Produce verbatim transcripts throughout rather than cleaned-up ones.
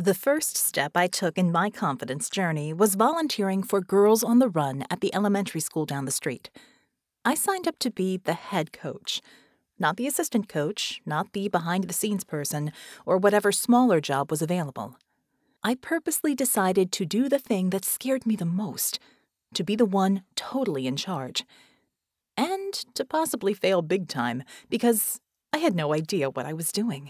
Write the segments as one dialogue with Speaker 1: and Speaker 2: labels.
Speaker 1: The first step I took in my confidence journey was volunteering for Girls on the Run at the elementary school down the street. I signed up to be the head coach, not the assistant coach, not the behind-the-scenes person, or whatever smaller job was available. I purposely decided to do the thing that scared me the most, to be the one totally in charge. And to possibly fail big time, because I had no idea what I was doing.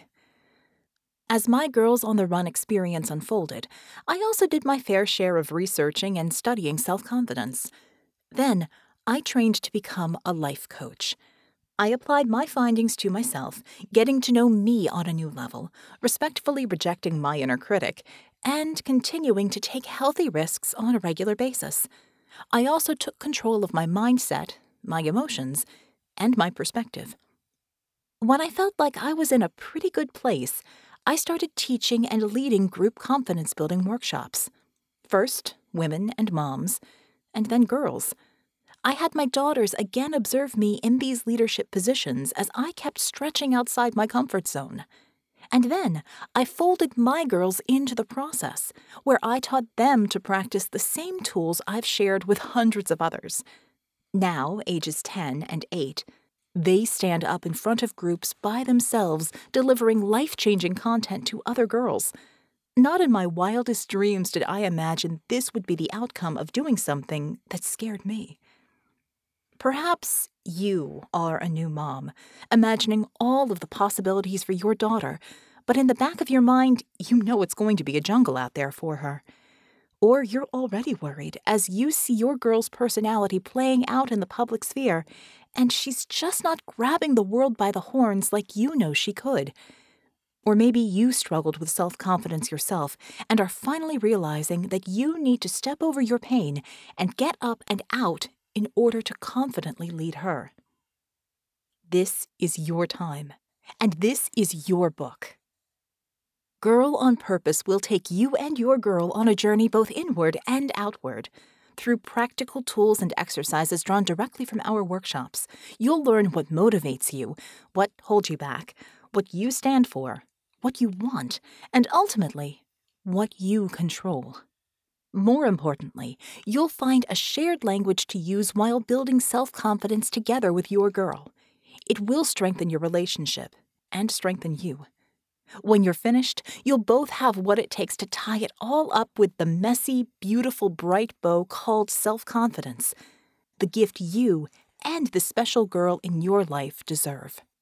Speaker 1: As my Girls on the Run experience unfolded, I also did my fair share of researching and studying self-confidence. Then, I trained to become a life coach. I applied my findings to myself, getting to know me on a new level, respectfully rejecting my inner critic, and continuing to take healthy risks on a regular basis. I also took control of my mindset, my emotions, and my perspective. When I felt like I was in a pretty good place, I started teaching and leading group confidence-building workshops. First, women and moms, and then girls. I had my daughters again observe me in these leadership positions as I kept stretching outside my comfort zone. And then I folded my girls into the process, where I taught them to practice the same tools I've shared with hundreds of others. Now, ages ten and eight, they stand up in front of groups by themselves, delivering life-changing content to other girls. Not in my wildest dreams did I imagine this would be the outcome of doing something that scared me. Perhaps you are a new mom, imagining all of the possibilities for your daughter, but in the back of your mind, you know it's going to be a jungle out there for her. Or you're already worried as you see your girl's personality playing out in the public sphere, and she's just not grabbing the world by the horns like you know she could. Or maybe you struggled with self-confidence yourself and are finally realizing that you need to step over your pain and get up and out in order to confidently lead her. This is your time, and this is your book. Girl on Purpose will take you and your girl on a journey both inward and outward. Through practical tools and exercises drawn directly from our workshops, you'll learn what motivates you, what holds you back, what you stand for, what you want, and ultimately, what you control. More importantly, you'll find a shared language to use while building self-confidence together with your girl. It will strengthen your relationship and strengthen you. When you're finished, you'll both have what it takes to tie it all up with the messy, beautiful, bright bow called self-confidence, the gift you and the special girl in your life deserve.